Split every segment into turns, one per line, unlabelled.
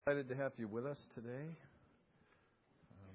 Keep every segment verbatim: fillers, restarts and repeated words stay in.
Excited to have you with us today. Um,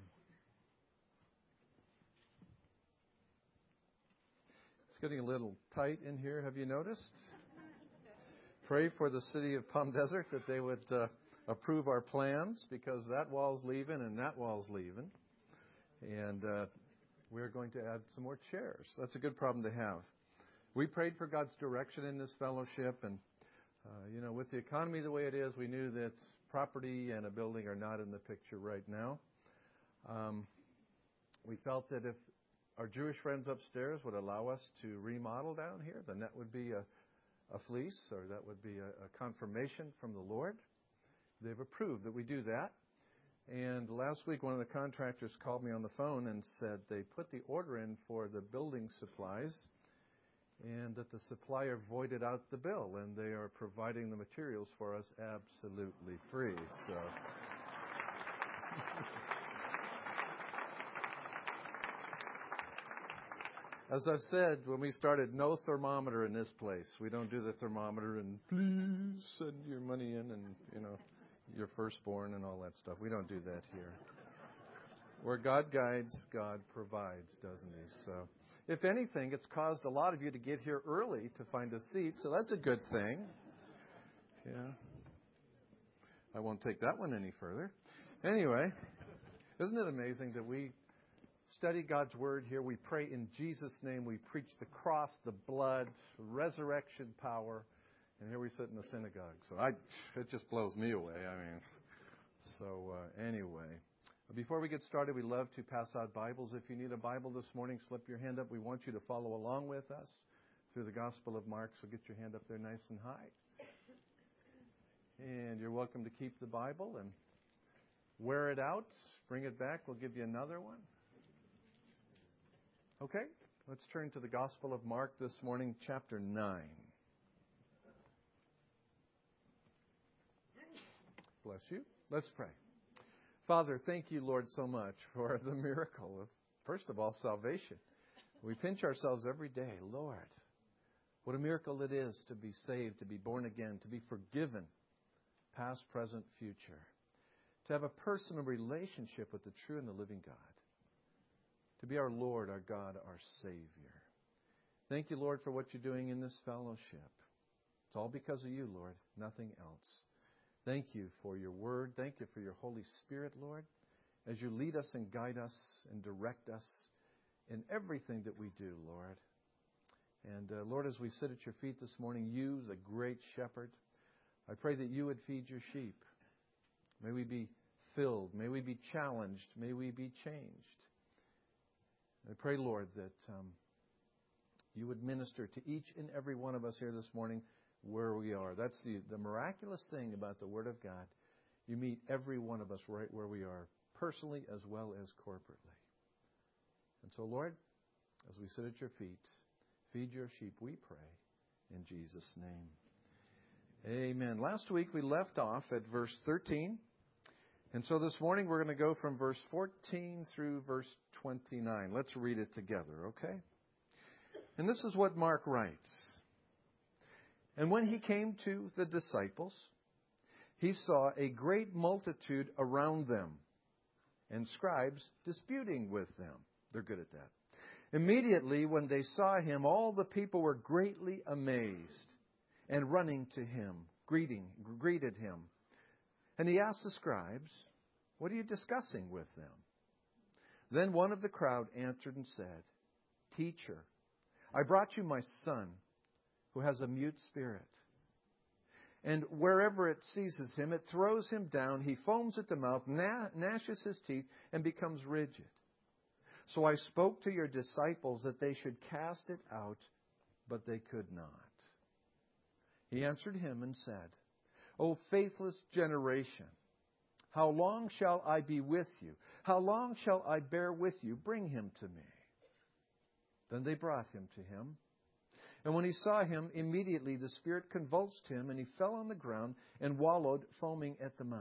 it's getting a little tight in here. Have you noticed? Pray for the city of Palm Desert that they would uh, approve our plans, because that wall's leaving and that wall's leaving. And uh, we're going to add some more chairs. That's a good problem to have. We prayed for God's direction in this fellowship, and uh, you know, with the economy the way it is, we knew that property and a building are not in the picture right now. Um, we felt that if our Jewish friends upstairs would allow us to remodel down here, then that would be a, a fleece, or that would be a, a confirmation from the Lord. They've approved that we do that. And last week, one of the contractors called me on the phone and said they put the order in for the building supplies, and that the supplier voided out the bill, and they are providing the materials for us absolutely free. So, as I've said, when we started, no thermometer in this place. We don't do the thermometer and please send your money in and, you know, your firstborn and all that stuff. We don't do that here. Where God guides, God provides, doesn't he? So, if anything, it's caused a lot of you to get here early to find a seat, so that's a good thing. Yeah. I won't take that one any further. Anyway, isn't it amazing that we study God's Word here? We pray in Jesus' name. We preach the cross, the blood, resurrection power, and here we sit in the synagogue. So I, it just blows me away. I mean, so uh, anyway. Before we get started, we love to pass out Bibles. If you need a Bible this morning, slip your hand up. We want you to follow along with us through the Gospel of Mark, so get your hand up there nice and high. And you're welcome to keep the Bible and wear it out. Bring it back. We'll give you another one. Okay, let's turn to the Gospel of Mark this morning, chapter nine. Bless you. Let's pray. Father, thank you, Lord, so much for the miracle of, first of all, salvation. We pinch ourselves every day. Lord, what a miracle it is to be saved, to be born again, to be forgiven, past, present, future, to have a personal relationship with the true and the living God, to be our Lord, our God, our Savior. Thank you, Lord, for what you're doing in this fellowship. It's all because of you, Lord, nothing else. Thank you for your word. Thank you for your Holy Spirit, Lord, as you lead us and guide us and direct us in everything that we do, Lord. And, uh, Lord, as we sit at your feet this morning, you, the great shepherd, I pray that you would feed your sheep. May we be filled. May we be challenged. May we be changed. I pray, Lord, that um, you would minister to each and every one of us here this morning where we are. That's the, the miraculous thing about the Word of God. You meet every one of us right where we are, personally as well as corporately. And so, Lord, as we sit at your feet, feed your sheep, we pray, in Jesus' name. Amen. Last week we left off at verse thirteen. And so this morning we're going to go from verse fourteen through verse twenty-nine. Let's read it together, okay? And this is what Mark writes. And when he came to the disciples, he saw a great multitude around them, and scribes disputing with them. They're good at that. Immediately, when they saw him, all the people were greatly amazed, and running to him, greeting, greeted him. And he asked the scribes, "What are you discussing with them?" Then one of the crowd answered and said, "Teacher, I brought you my son, who has a mute spirit. And wherever it seizes him, it throws him down. He foams at the mouth, gna- gnashes his teeth, and becomes rigid. So I spoke to your disciples that they should cast it out, but they could not." He answered him and said, "O faithless generation, how long shall I be with you? How long shall I bear with you? Bring him to me." Then they brought him to him. And when he saw him, immediately the spirit convulsed him, and he fell on the ground and wallowed, foaming at the mouth.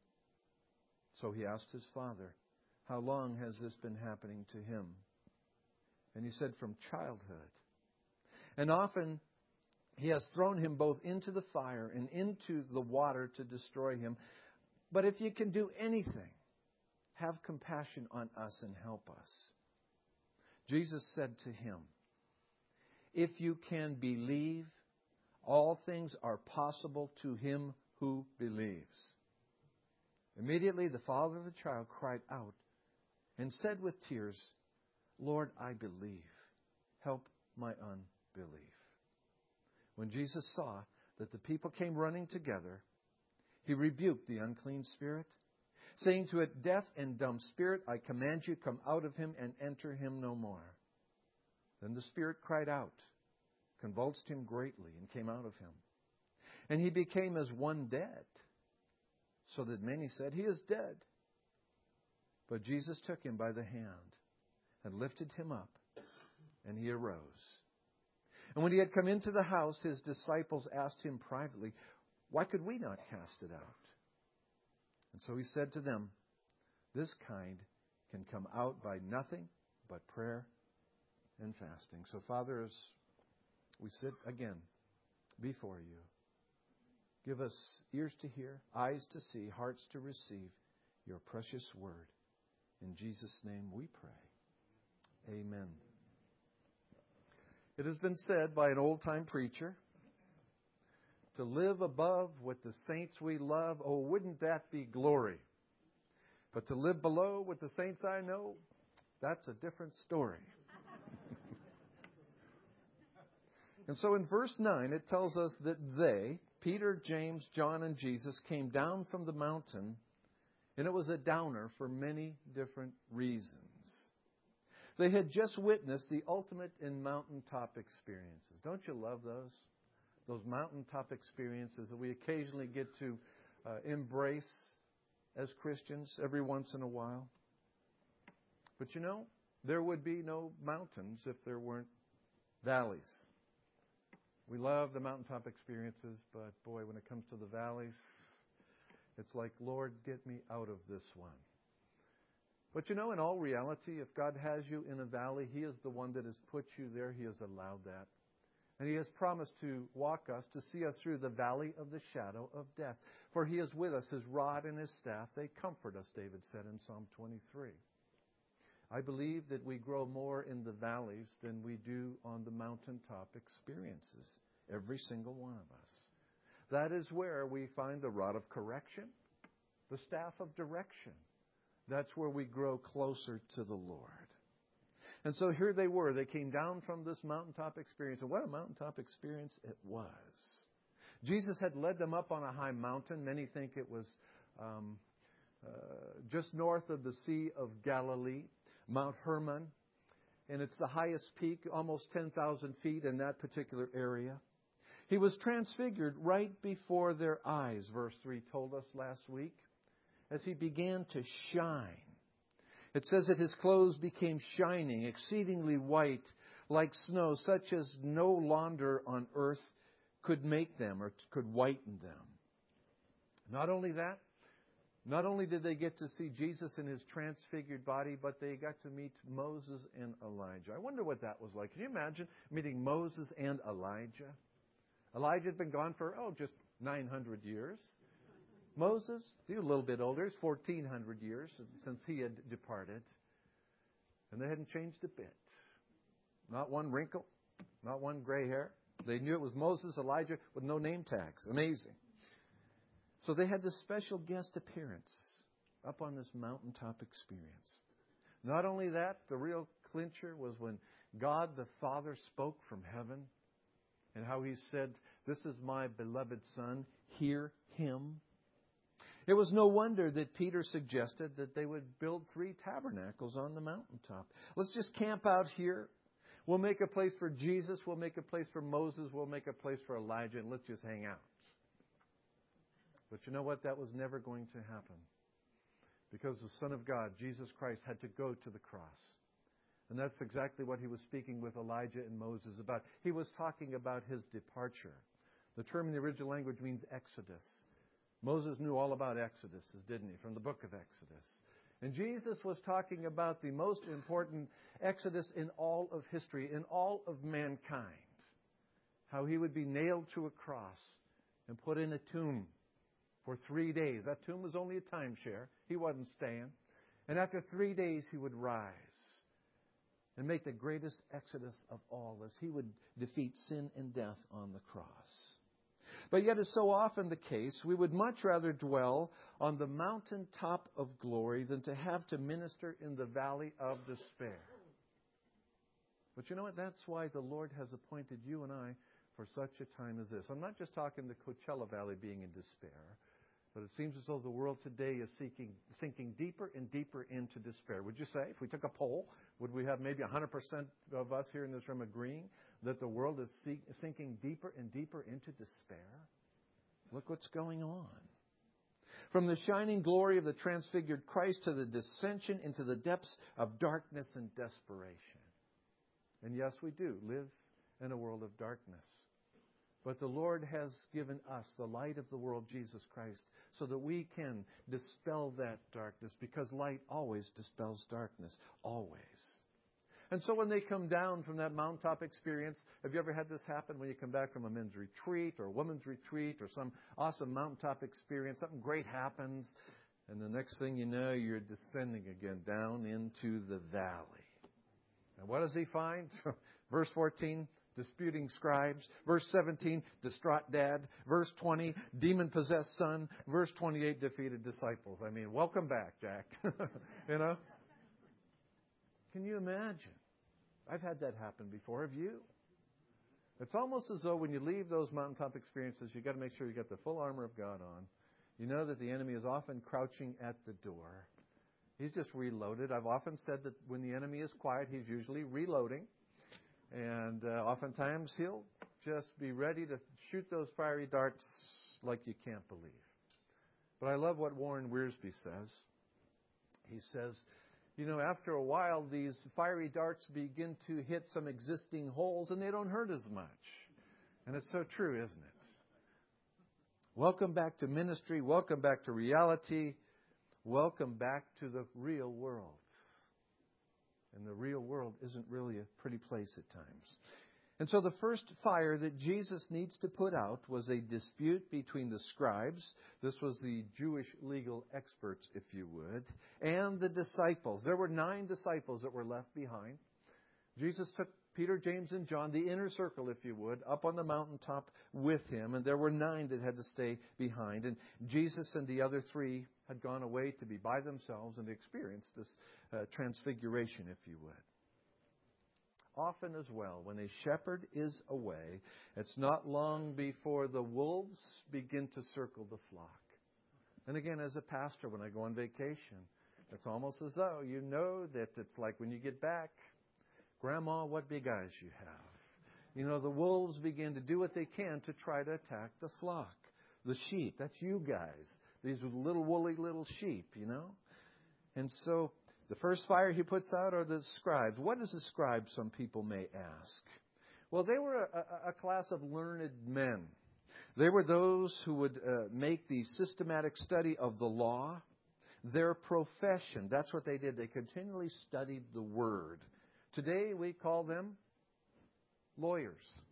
So he asked his father, "How long has this been happening to him?" And he said, "From childhood. And often he has thrown him both into the fire and into the water to destroy him. But if you can do anything, have compassion on us and help us. Jesus said to him, if you can believe, all things are possible to him who believes. Immediately the father of the child cried out and said with tears, Lord, I believe. Help my unbelief. When Jesus saw that the people came running together, he rebuked the unclean spirit, saying to it, deaf and dumb spirit, I command you, come out of him and enter him no more. Then the spirit cried out, convulsed him greatly, and came out of him. And he became as one dead, so that many said, he is dead. But Jesus took him by the hand and lifted him up, and he arose. And when he had come into the house, his disciples asked him privately, why could we not cast it out? And so he said to them, this kind can come out by nothing but prayer and fasting. So, Father, as we sit again before you, give us ears to hear, eyes to see, hearts to receive your precious word. In Jesus' name we pray. Amen. It has been said by an old-time preacher, to live above with the saints we love, oh, wouldn't that be glory? But to live below with the saints I know, that's a different story. And so in verse nine, it tells us that they, Peter, James, John, and Jesus, came down from the mountain, and it was a downer for many different reasons. They had just witnessed the ultimate in mountaintop experiences. Don't you love those? Those mountaintop experiences that we occasionally get to uh, embrace as Christians every once in a while. But you know, there would be no mountains if there weren't valleys. We love the mountaintop experiences, but boy, when it comes to the valleys, it's like, Lord, get me out of this one. But you know, in all reality, if God has you in a valley, He is the one that has put you there. He has allowed that. And He has promised to walk us, to see us through the valley of the shadow of death. For He is with us. His rod and His staff, they comfort us, David said in Psalm twenty-three. I believe that we grow more in the valleys than we do on the mountaintop experiences. Every single one of us. That is where we find the rod of correction, the staff of direction. That's where we grow closer to the Lord. And so here they were. They came down from this mountaintop experience. And what a mountaintop experience it was. Jesus had led them up on a high mountain. Many think it was um, uh, just north of the Sea of Galilee, Mount Hermon. And it's the highest peak, almost ten thousand feet in that particular area. He was transfigured right before their eyes, verse three told us last week, as He began to shine. It says that His clothes became shining, exceedingly white, like snow, such as no launder on earth could make them or could whiten them. Not only that, not only did they get to see Jesus in His transfigured body, but they got to meet Moses and Elijah. I wonder what that was like. Can you imagine meeting Moses and Elijah? Elijah had been gone for, oh, just nine hundred years. Moses, he was a little bit older. It's fourteen hundred years since he had departed. And they hadn't changed a bit. Not one wrinkle, not one gray hair. They knew it was Moses, Elijah, with no name tags. Amazing. So they had this special guest appearance up on this mountaintop experience. Not only that, the real clincher was when God the Father spoke from heaven and how He said, "This is my beloved Son, hear Him." It was no wonder that Peter suggested that they would build three tabernacles on the mountaintop. Let's just camp out here. We'll make a place for Jesus. We'll make a place for Moses. We'll make a place for Elijah. And let's just hang out. But you know what? That was never going to happen. Because the Son of God, Jesus Christ, had to go to the cross. And that's exactly what He was speaking with Elijah and Moses about. He was talking about His departure. The term in the original language means Exodus. Moses knew all about Exodus, didn't he, from the book of Exodus. And Jesus was talking about the most important Exodus in all of history, in all of mankind. How He would be nailed to a cross and put in a tomb for three days. That tomb was only a timeshare. He wasn't staying. And after three days, he would rise and make the greatest exodus of all as he would defeat sin and death on the cross. But yet, as so often the case, we would much rather dwell on the mountaintop of glory than to have to minister in the valley of despair. But you know what? That's why the Lord has appointed you and I for such a time as this. I'm not just talking the Coachella Valley being in despair, but it seems as though the world today is seeking, sinking deeper and deeper into despair. Would you say, if we took a poll, would we have maybe one hundred percent of us here in this room agreeing that the world is seek, sinking deeper and deeper into despair? Look what's going on. From the shining glory of the transfigured Christ to the descension into the depths of darkness and desperation. And yes, we do live in a world of darkness. But the Lord has given us the light of the world, Jesus Christ, so that we can dispel that darkness, because light always dispels darkness, always. And so when they come down from that mountaintop experience, have you ever had this happen when you come back from a men's retreat or a women's retreat or some awesome mountaintop experience? Something great happens, and the next thing you know, you're descending again down into the valley. And what does he find? Verse fourteen, disputing scribes. Verse seventeen, distraught dad. Verse twenty, demon-possessed son. Verse twenty-eight, defeated disciples. I mean, welcome back, Jack. You know? Can you imagine? I've had that happen before. Have you? It's almost as though when you leave those mountaintop experiences, you've got to make sure you got the full armor of God on. You know that the enemy is often crouching at the door. He's just reloaded. I've often said that when the enemy is quiet, he's usually reloading. And uh, oftentimes he'll just be ready to shoot those fiery darts like you can't believe. But I love what Warren Wiersbe says. He says, you know, after a while, these fiery darts begin to hit some existing holes and they don't hurt as much. And it's so true, isn't it? Welcome back to ministry. Welcome back to reality. Welcome back to the real world. And the real world isn't really a pretty place at times. And so the first fire that Jesus needs to put out was a dispute between the scribes. This was the Jewish legal experts, if you would, and the disciples. There were nine disciples that were left behind. Jesus took Peter, James, and John, the inner circle, if you would, up on the mountaintop with him. And there were nine that had to stay behind. And Jesus and the other three had gone away to be by themselves and experience this uh, transfiguration, if you would. Often as well, when a shepherd is away, it's not long before the wolves begin to circle the flock. And again, as a pastor, when I go on vacation, it's almost as though you know that it's like when you get back, Grandma, what big eyes you have. You know, the wolves begin to do what they can to try to attack the flock, the sheep. That's you guys. These are little woolly little sheep, you know. And so the first fire he puts out are the scribes. What is a scribe, some people may ask? Well, they were a, a class of learned men. They were those who would uh, make the systematic study of the law their profession. That's what they did. They continually studied the Word. Today we call them lawyers.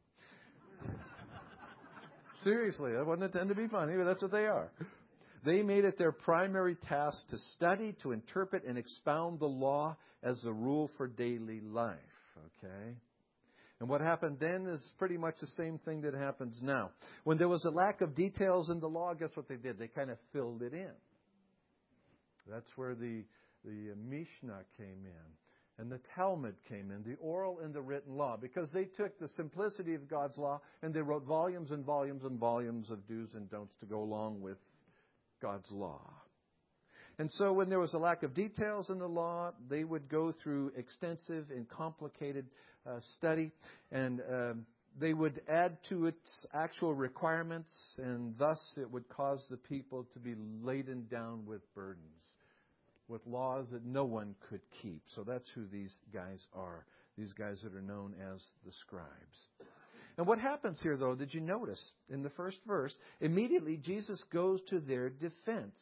Seriously, that wasn't intended to be funny, but that's what they are. They made it their primary task to study, to interpret, and expound the law as the rule for daily life. Okay? And what happened then is pretty much the same thing that happens now. When there was a lack of details in the law, guess what they did? They kind of filled it in. That's where the, the Mishnah came in. And the Talmud came in, the oral and the written law, because they took the simplicity of God's law and they wrote volumes and volumes and volumes of do's and don'ts to go along with God's law. And so when there was a lack of details in the law, they would go through extensive and complicated uh, study, and uh, they would add to its actual requirements, and thus it would cause the people to be laden down with burdens, with laws that no one could keep. So that's who these guys are, these guys that are known as the scribes. And what happens here, though, did you notice in the first verse, immediately Jesus goes to their defense.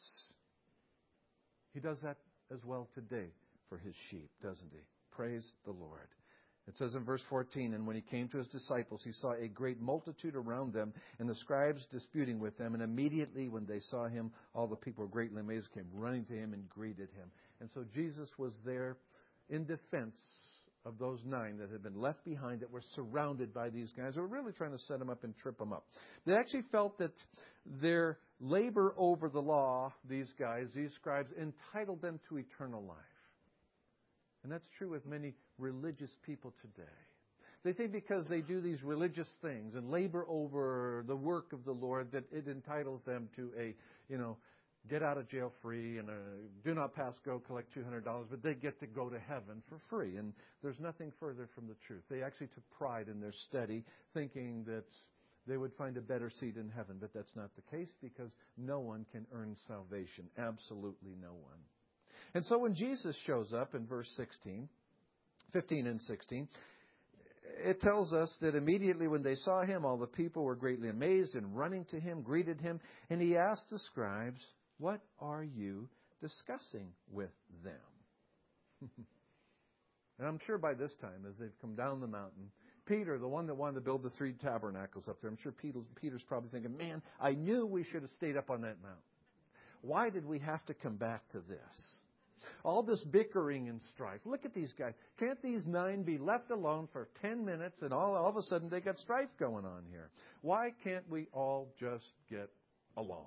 He does that as well today for his sheep, doesn't he? Praise the Lord. It says in verse fourteen, and when he came to his disciples, he saw a great multitude around them, and the scribes disputing with them. And immediately when they saw him, all the people were greatly amazed, came running to him and greeted him. And so Jesus was there in defense of those nine that had been left behind, that were surrounded by these guys who were really trying to set them up and trip them up. They actually felt that their labor over the law, these guys, these scribes, entitled them to eternal life. And that's true with many religious people today. They think because they do these religious things and labor over the work of the Lord that it entitles them to a, you know, get out of jail free and a do not pass go, collect two hundred dollars, but they get to go to heaven for free. And there's nothing further from the truth. They actually took pride in their study, thinking that they would find a better seat in heaven. But that's not the case, because no one can earn salvation. Absolutely no one. And so when Jesus shows up in verse sixteen, fifteen and sixteen, it tells us that immediately when they saw him, all the people were greatly amazed and running to him, greeted him. And he asked the scribes, what are you discussing with them? And I'm sure by this time, as they've come down the mountain, Peter, the one that wanted to build the three tabernacles up there, I'm sure Peter's probably thinking, man, I knew we should have stayed up on that mountain. Why did we have to come back to this? All this bickering and strife. Look at these guys. Can't these nine be left alone for ten minutes and all, all of a sudden they got strife going on here? Why can't we all just get along?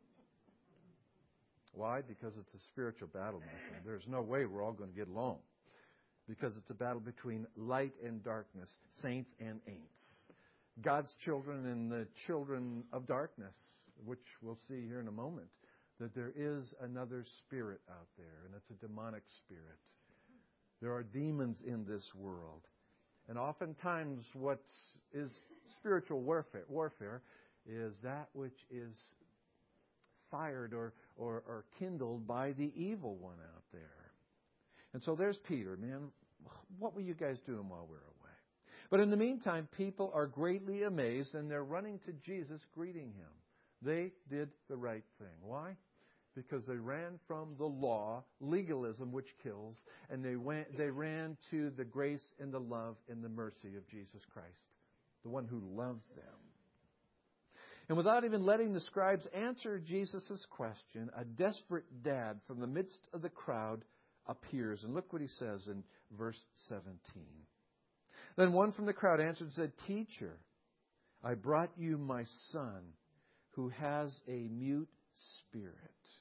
Why? Because it's a spiritual battle, my friend. There's no way we're all going to get along. Because it's a battle between light and darkness, saints and ain'ts. God's children and the children of darkness, which we'll see here in a moment. That there is another spirit out there, and it's a demonic spirit. There are demons in this world. And oftentimes what is spiritual warfare, warfare is that which is fired or, or, or kindled by the evil one out there. And so there's Peter, man. What were you guys doing while we were away? But in the meantime, people are greatly amazed, and they're running to Jesus, greeting him. They did the right thing. Why? Because they ran from the law, legalism, which kills, and they went. They ran to the grace and the love and the mercy of Jesus Christ, the one who loves them. And without even letting the scribes answer Jesus' question, a desperate dad from the midst of the crowd appears. And look what he says in verse seventeen. Then one from the crowd answered and said, Teacher, I brought you my son who has a mute spirit.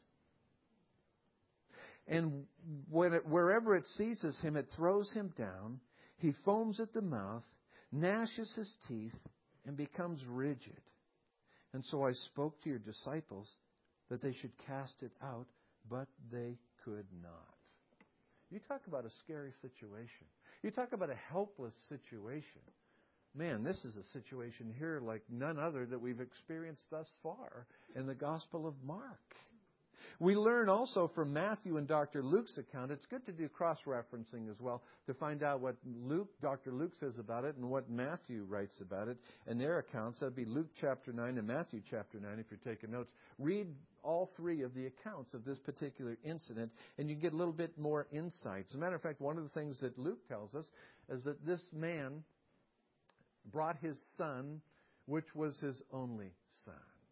And when it, wherever it seizes him, it throws him down. He foams at the mouth, gnashes his teeth, and becomes rigid. And so I spoke to your disciples that they should cast it out, but they could not. You talk about a scary situation. You talk about a helpless situation. Man, this is a situation here like none other that we've experienced thus far in the Gospel of Mark. We learn also from Matthew and Doctor Luke's account. It's good to do cross-referencing as well to find out what Luke, Doctor Luke says about it and what Matthew writes about it in their accounts. That would be Luke chapter nine and Matthew chapter nine if you're taking notes. Read all three of the accounts of this particular incident and you get a little bit more insight. As a matter of fact, one of the things that Luke tells us is that this man brought his son, which was his only son,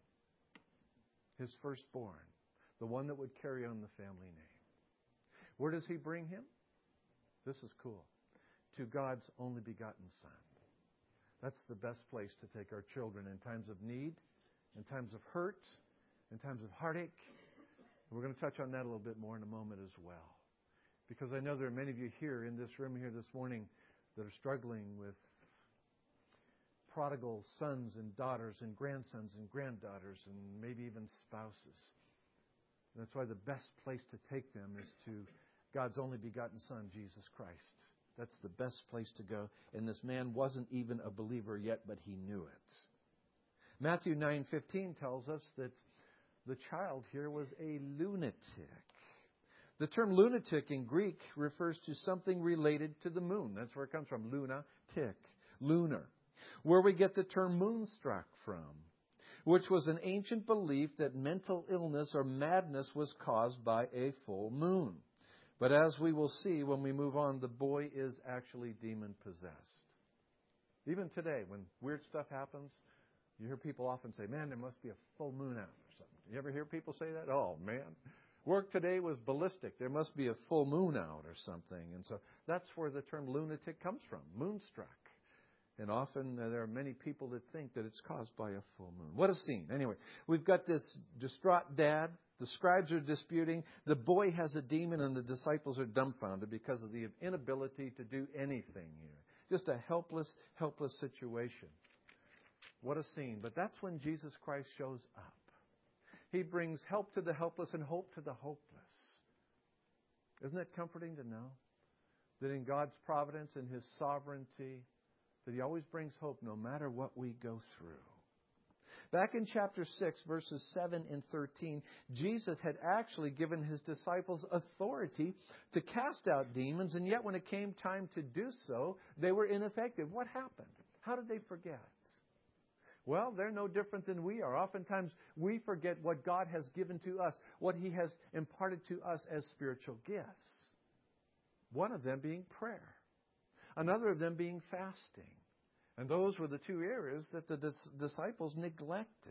his firstborn. The one that would carry on the family name. Where does he bring him? This is cool. To God's only begotten Son. That's the best place to take our children in times of need, in times of hurt, in times of heartache. We're going to touch on that a little bit more in a moment as well. Because I know there are many of you here in this room here this morning that are struggling with prodigal sons and daughters and grandsons and granddaughters and maybe even spouses. And that's why the best place to take them is to God's only begotten Son, Jesus Christ. That's the best place to go. And this man wasn't even a believer yet, but he knew it. Matthew nine fifteen tells us that the child here was a lunatic. The term lunatic in Greek refers to something related to the moon. That's where it comes from, luna-tic, lunar. Where we get the term moonstruck from, which was an ancient belief that mental illness or madness was caused by a full moon. But as we will see when we move on, the boy is actually demon-possessed. Even today, when weird stuff happens, you hear people often say, man, there must be a full moon out or something. You ever hear people say that? Oh, man, work today was ballistic. There must be a full moon out or something. And so that's where the term lunatic comes from, moonstruck. And often uh, there are many people that think that it's caused by a full moon. What a scene. Anyway, we've got this distraught dad. The scribes are disputing. The boy has a demon and the disciples are dumbfounded because of the inability to do anything here. Just a helpless, helpless situation. What a scene. But that's when Jesus Christ shows up. He brings help to the helpless and hope to the hopeless. Isn't it comforting to know that in God's providence and His sovereignty, that He always brings hope no matter what we go through? Back in chapter six, verses seven and thirteen, Jesus had actually given His disciples authority to cast out demons, and yet when it came time to do so, they were ineffective. What happened? How did they forget? Well, they're no different than we are. Oftentimes, we forget what God has given to us, what He has imparted to us as spiritual gifts. One of them being prayer. Another of them being fasting. And those were the two areas that the dis- disciples neglected.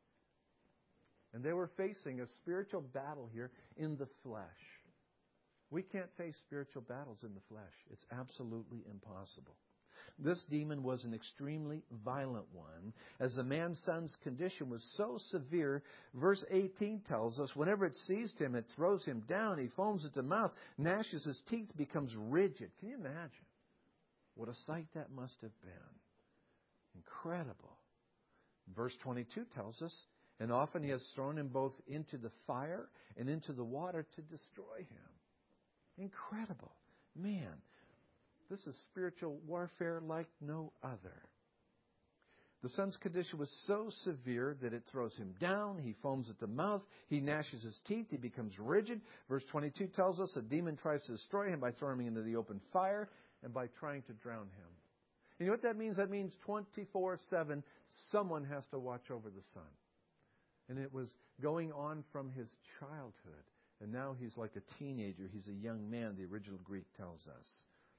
And they were facing a spiritual battle here in the flesh. We can't face spiritual battles in the flesh. It's absolutely impossible. This demon was an extremely violent one, as the man's son's condition was so severe. Verse eighteen tells us, whenever it seized him, it throws him down. He foams at the mouth, gnashes his teeth, becomes rigid. Can you imagine what a sight that must have been? Incredible. Verse twenty-two tells us, and often he has thrown him both into the fire and into the water to destroy him. Incredible. Man, this is spiritual warfare like no other. The son's condition was so severe that it throws him down. He foams at the mouth. He gnashes his teeth. He becomes rigid. Verse twenty-two tells us a demon tries to destroy him by throwing him into the open fire and by trying to drown him. And you know what that means? That means twenty-four seven, someone has to watch over the son. And it was going on from his childhood. And now he's like a teenager. He's a young man, the original Greek tells us.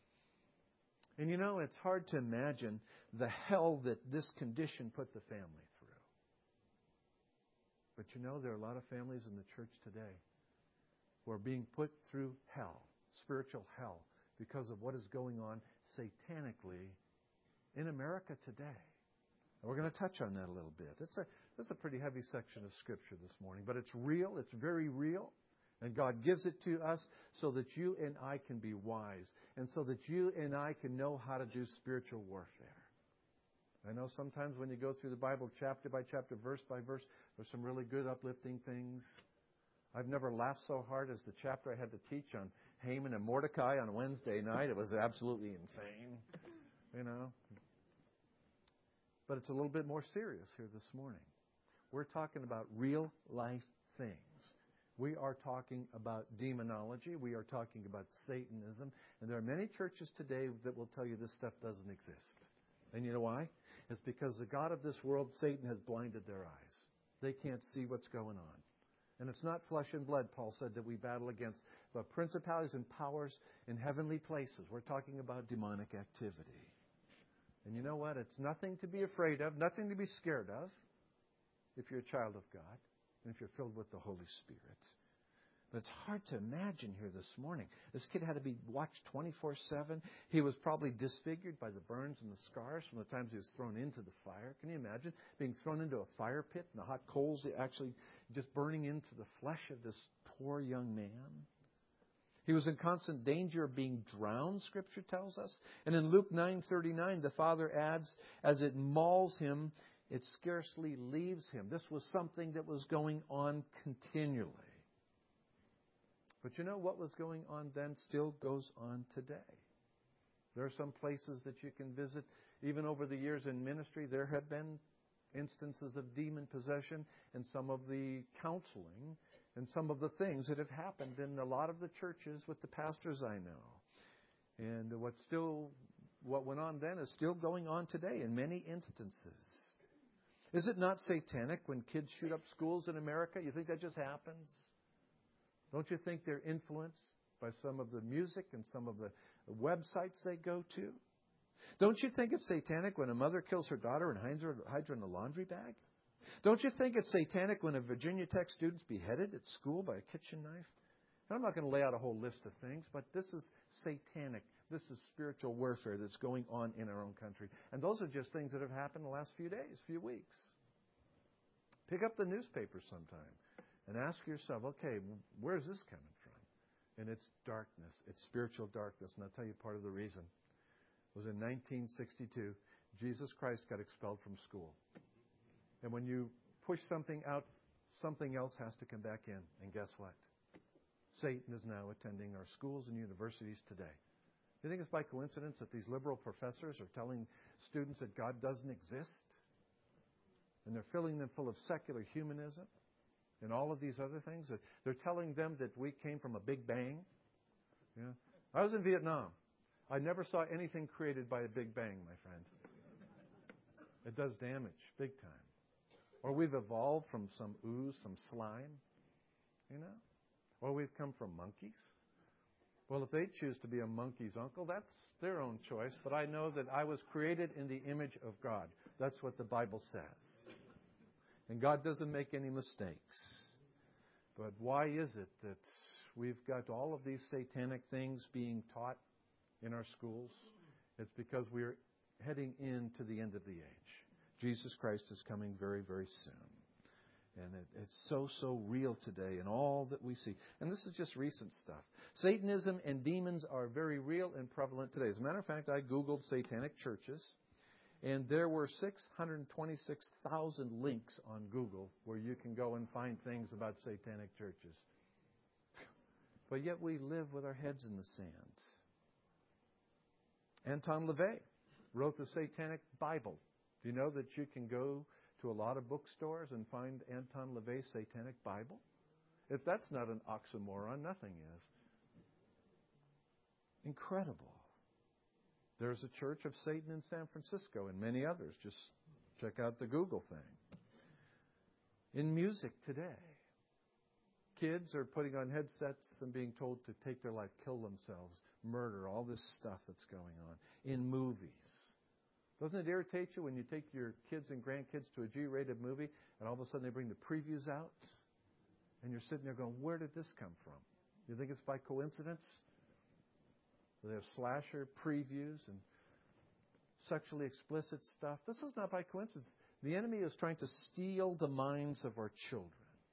And you know, it's hard to imagine the hell that this condition put the family through. But you know, there are a lot of families in the church today who are being put through hell, spiritual hell, because of what is going on satanically in America today. And we're going to touch on that a little bit. It's a, it's a pretty heavy section of Scripture this morning, but it's real. It's very real. And God gives it to us so that you and I can be wise and so that you and I can know how to do spiritual warfare. I know sometimes when you go through the Bible chapter by chapter, verse by verse, there's some really good uplifting things. I've never laughed so hard as the chapter I had to teach on Haman and Mordecai on Wednesday night. It was absolutely insane, you know. But it's a little bit more serious here this morning. We're talking about real life things. We are talking about demonology. We are talking about Satanism. And there are many churches today that will tell you this stuff doesn't exist. And you know why? It's because the God of this world, Satan, has blinded their eyes. They can't see what's going on. And it's not flesh and blood, Paul said, that we battle against, but principalities and powers in heavenly places. We're talking about demonic activity. And you know what? It's nothing to be afraid of, nothing to be scared of if you're a child of God. And if you're filled with the Holy Spirit. But it's hard to imagine here this morning. This kid had to be watched twenty-four seven. He was probably disfigured by the burns and the scars from the times he was thrown into the fire. Can you imagine being thrown into a fire pit and the hot coals actually just burning into the flesh of this poor young man? He was in constant danger of being drowned, Scripture tells us. And in Luke nine thirty-nine, the Father adds, as it mauls him, it scarcely leaves him. This was something that was going on continually. But you know what was going on then still goes on today. There are some places that you can visit. Even over the years in ministry, there have been instances of demon possession and some of the counseling and some of the things that have happened in a lot of the churches with the pastors I know. And what still, what went on then is still going on today in many instances. Is it not satanic when kids shoot up schools in America? You think that just happens? Don't you think they're influenced by some of the music and some of the websites they go to? Don't you think it's satanic when a mother kills her daughter and hides her, hides her in a laundry bag? Don't you think it's satanic when a Virginia Tech student's beheaded at school by a kitchen knife? And I'm not going to lay out a whole list of things, but this is satanic. This is spiritual warfare that's going on in our own country. And those are just things that have happened the last few days, few weeks. Pick up the newspaper sometime and ask yourself, okay, where's this coming from? And it's darkness. It's spiritual darkness. And I'll tell you part of the reason. It was in nineteen sixty-two, Jesus Christ got expelled from school. And when you push something out, something else has to come back in. And guess what? Satan is now attending our schools and universities today. You think it's by coincidence that these liberal professors are telling students that God doesn't exist? And they're filling them full of secular humanism and all of these other things. That they're telling them that we came from a big bang. Yeah. I was in Vietnam. I never saw anything created by a big bang, my friend. It does damage, big time. Or we've evolved from some ooze, some slime, you know. Or we've come from monkeys. Well, if they choose to be a monkey's uncle, that's their own choice. But I know that I was created in the image of God. That's what the Bible says. And God doesn't make any mistakes. But why is it that we've got all of these satanic things being taught in our schools? It's because we're heading into the end of the age. Jesus Christ is coming very, very soon. And it, it's so, so real today in all that we see. And this is just recent stuff. Satanism and demons are very real and prevalent today. As a matter of fact, I Googled satanic churches, and there were six hundred twenty-six thousand links on Google where you can go and find things about satanic churches. But yet we live with our heads in the sand. Anton LaVey wrote the Satanic Bible. Do you know that you can go to a lot of bookstores and find Anton LaVey's Satanic Bible? If that's not an oxymoron, nothing is. Incredible. There's a Church of Satan in San Francisco and many others. Just check out the Google thing. In music today, kids are putting on headsets and being told to take their life, kill themselves, murder, all this stuff that's going on. In movies. Doesn't it irritate you when you take your kids and grandkids to a G-rated movie and all of a sudden they bring the previews out? And you're sitting there going, where did this come from? You think it's by coincidence? They have slasher previews and sexually explicit stuff. This is not by coincidence. The enemy is trying to steal the minds of our children.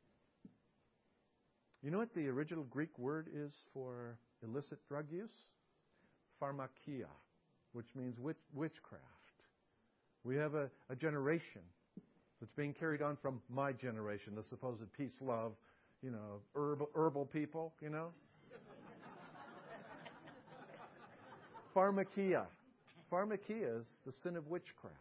You know what the original Greek word is for illicit drug use? Pharmakia, which means witch, witchcraft. We have a, a generation that's being carried on from my generation, the supposed peace, love, you know, herbal, herbal people, you know. Pharmakia. Pharmakia is the sin of witchcraft.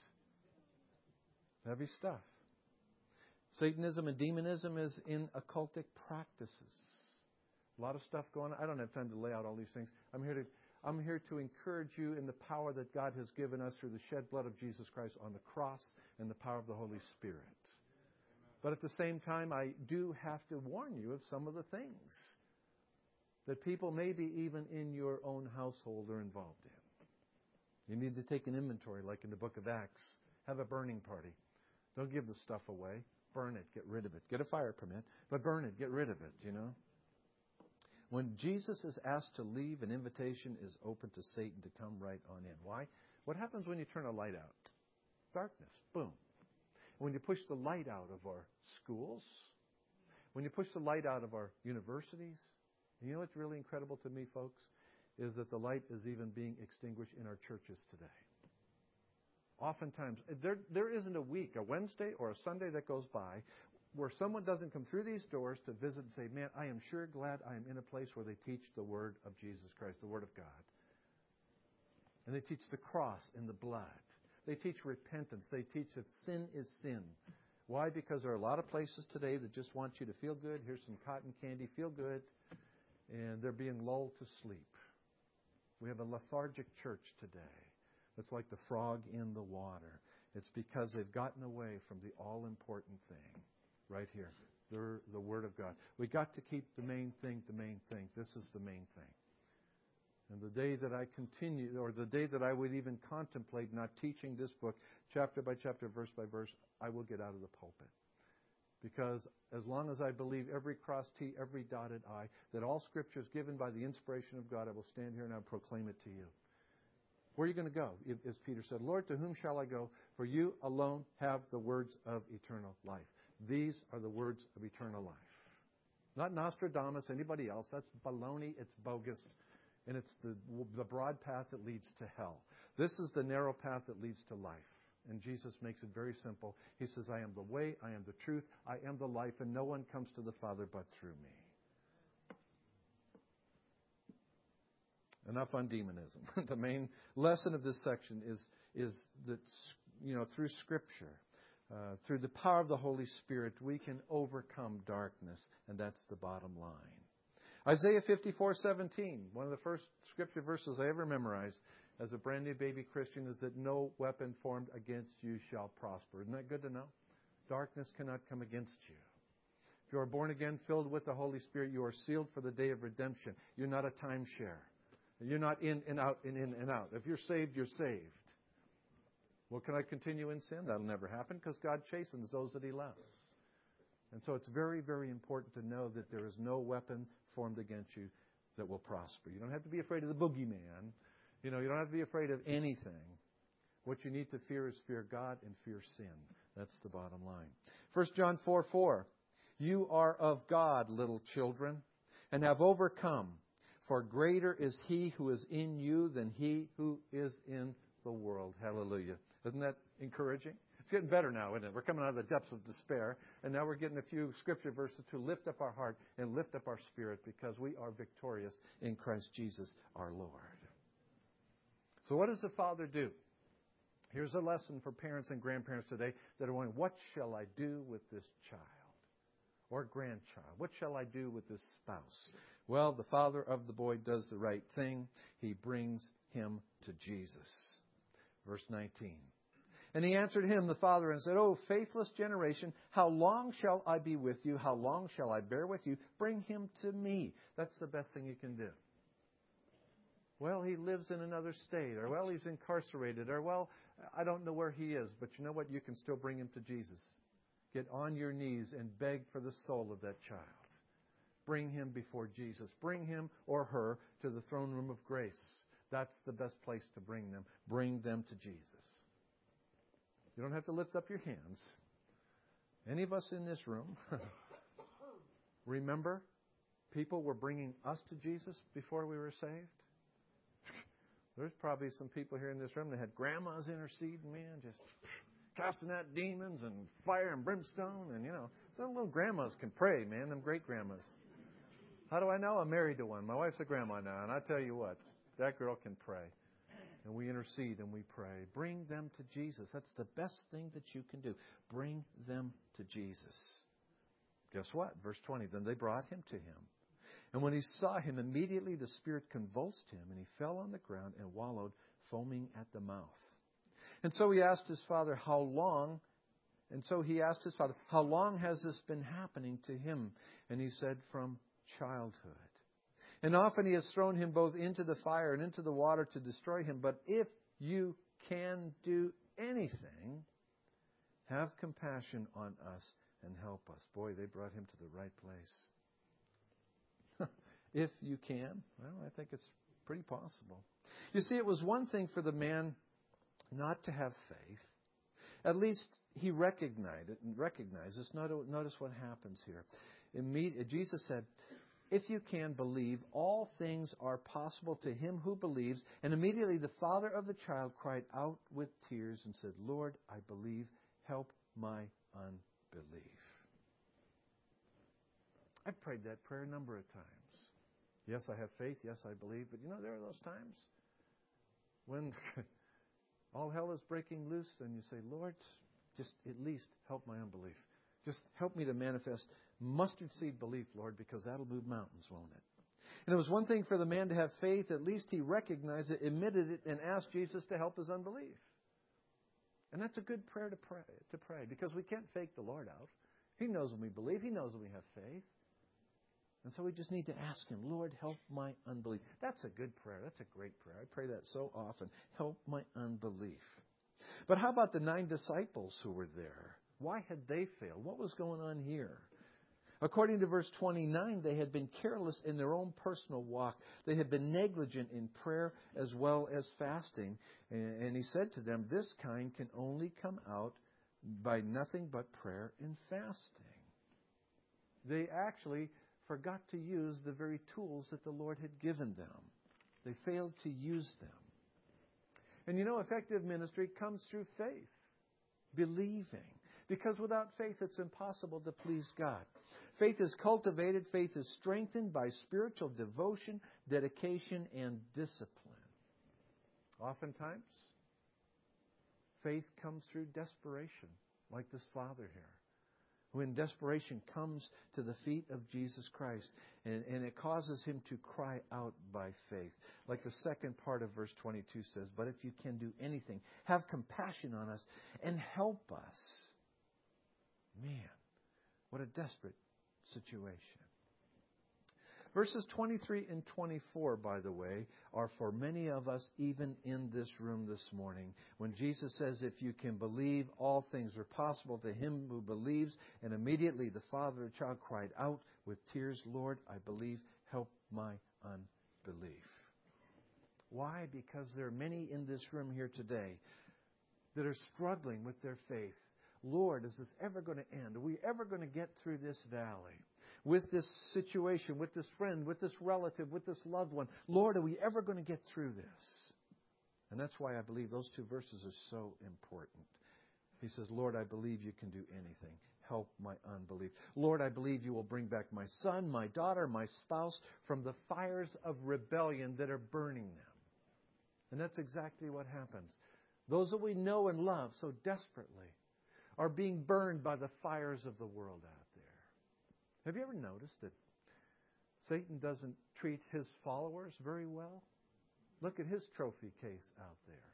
Heavy stuff. Satanism and demonism is in occultic practices. A lot of stuff going on. I don't have time to lay out all these things. I'm here to I'm here to encourage you in the power that God has given us through the shed blood of Jesus Christ on the cross and the power of the Holy Spirit. But at the same time, I do have to warn you of some of the things that people maybe even in your own household are involved in. You need to take an inventory, like in the book of Acts. Have a burning party. Don't give the stuff away. Burn it. Get rid of it. Get a fire permit, but burn it. Get rid of it, you know. When Jesus is asked to leave, an invitation is open to Satan to come right on in. Why? What happens when you turn a light out? Darkness. Boom. When you push the light out of our schools, when you push the light out of our universities, and you know what's really incredible to me, folks, is that the light is even being extinguished in our churches today. Oftentimes, there there isn't a week, a Wednesday or a Sunday that goes by where someone doesn't come through these doors to visit and say, man, I am sure glad I am in a place where they teach the Word of Jesus Christ, the Word of God. And they teach the cross and the blood. They teach repentance. They teach that sin is sin. Why? Because there are a lot of places today that just want you to feel good. Here's some cotton candy, feel good. And they're being lulled to sleep. We have a lethargic church today. It's like the frog in the water. It's because they've gotten away from the all-important thing right here, the, the Word of God. We got to keep the main thing the main thing. This is the main thing. And the day that I continue, or the day that I would even contemplate not teaching this book chapter by chapter, verse by verse, I will get out of the pulpit. Because as long as I believe every crossed T, every dotted I, that all Scripture is given by the inspiration of God, I will stand here and I'll proclaim it to you. Where are you going to go? As Peter said, Lord, to whom shall I go? For you alone have the words of eternal life. These are the words of eternal life. Not Nostradamus, anybody else. That's baloney. It's bogus. And it's the, the broad path that leads to hell. This is the narrow path that leads to life. And Jesus makes it very simple. He says, I am the way, I am the truth, I am the life, and no one comes to the Father but through me. Enough on demonism. The main lesson of this section is, is that, you know, through Scripture, uh, through the power of the Holy Spirit, we can overcome darkness, and that's the bottom line. Isaiah fifty-four seventeen, one of the first Scripture verses I ever memorized as a brand new baby Christian, is that no weapon formed against you shall prosper. Isn't that good to know? Darkness cannot come against you. If you are born again, filled with the Holy Spirit, you are sealed for the day of redemption. You're not a timeshare. You're not in and out and in and out. If you're saved, you're saved. Well, can I continue in sin? That'll never happen because God chastens those that He loves. And so it's very, very important to know that there is no weapon formed against you that will prosper. You don't have to be afraid of the boogeyman. You know, you don't have to be afraid of anything. What you need to fear is fear God and fear sin. That's the bottom line. First John four four. You are of God, little children, and have overcome. For greater is He who is in you than he who is in the world. Hallelujah. Isn't that encouraging? It's getting better now, isn't it? We're coming out of the depths of despair, and now we're getting a few Scripture verses to lift up our heart and lift up our spirit because we are victorious in Christ Jesus our Lord. So what does the Father do? Here's a lesson for parents and grandparents today that are wondering, what shall I do with this child or grandchild? What shall I do with this spouse? Well, the father of the boy does the right thing. He brings him to Jesus. Verse nineteen. And he answered him, the father, and said, O faithless generation, how long shall I be with you? How long shall I bear with you? Bring him to me. That's the best thing you can do. Well, he lives in another state, or well, he's incarcerated, or well, I don't know where he is, but you know what? You can still bring him to Jesus. Get on your knees and beg for the soul of that child. Bring him before Jesus. Bring him or her to the throne room of grace. That's the best place to bring them. Bring them to Jesus. You don't have to lift up your hands. Any of us in this room, remember, people were bringing us to Jesus before we were saved? There's probably some people here in this room that had grandmas interceding, man, just casting out demons and fire and brimstone. And, you know, some little grandmas can pray, man, them great grandmas. How do I know? I'm married to one. My wife's a grandma now, and I tell you what, that girl can pray. And we intercede and we pray. Bring them to Jesus. That's the best thing that you can do. Bring them to Jesus. Guess what? Verse twenty, then they brought him to him. And when he saw him, immediately the Spirit convulsed him, and he fell on the ground and wallowed, foaming at the mouth. And so he asked his father, how long? And so he asked his father, how long has this been happening to him? And he said, from childhood. And often he has thrown him both into the fire and into the water to destroy him. But if you can do anything, have compassion on us and help us. Boy, they brought him to the right place. If you can, well, I think it's pretty possible. You see, it was one thing for the man not to have faith. At least he recognized it and recognized this. Notice what happens here. Immediately, Jesus said, if you can believe, all things are possible to him who believes. And immediately the father of the child cried out with tears and said, Lord, I believe, help my unbelief. I've prayed that prayer a number of times. Yes, I have faith. Yes, I believe. But you know, there are those times when all hell is breaking loose and you say, Lord, just at least help my unbelief. Just help me to manifest mustard seed belief, Lord, because that'll move mountains, won't it? And it was one thing for the man to have faith. At least he recognized it, admitted it, and asked Jesus to help his unbelief. And that's a good prayer to pray, to pray because we can't fake the Lord out. He knows when we believe. He knows when we have faith. And so we just need to ask Him, Lord, help my unbelief. That's a good prayer. That's a great prayer. I pray that so often. Help my unbelief. But how about the nine disciples who were there? Why had they failed? What was going on here? According to verse twenty-nine, they had been careless in their own personal walk. They had been negligent in prayer as well as fasting. And He said to them, this kind can only come out by nothing but prayer and fasting. They actually forgot to use the very tools that the Lord had given them. They failed to use them. And you know, effective ministry comes through faith, believing. Because without faith, it's impossible to please God. Faith is cultivated, faith is strengthened by spiritual devotion, dedication, and discipline. Oftentimes, faith comes through desperation, like this father here, who in desperation comes to the feet of Jesus Christ, and, and it causes him to cry out by faith. Like the second part of verse twenty-two says, but if you can do anything, have compassion on us and help us. Man, what a desperate situation. Verses twenty-three and twenty-four, by the way, are for many of us even in this room this morning. When Jesus says, if you can believe, all things are possible to him who believes. And immediately the father of the child cried out with tears, Lord, I believe, help my unbelief. Why? Because there are many in this room here today that are struggling with their faith. Lord, is this ever going to end? Are we ever going to get through this valley? With this situation, with this friend, with this relative, with this loved one. Lord, are we ever going to get through this? And that's why I believe those two verses are so important. He says, Lord, I believe you can do anything. Help my unbelief. Lord, I believe you will bring back my son, my daughter, my spouse from the fires of rebellion that are burning them. And that's exactly what happens. Those that we know and love so desperately are being burned by the fires of the world out there. Have you ever noticed that Satan doesn't treat his followers very well? Look at his trophy case out there.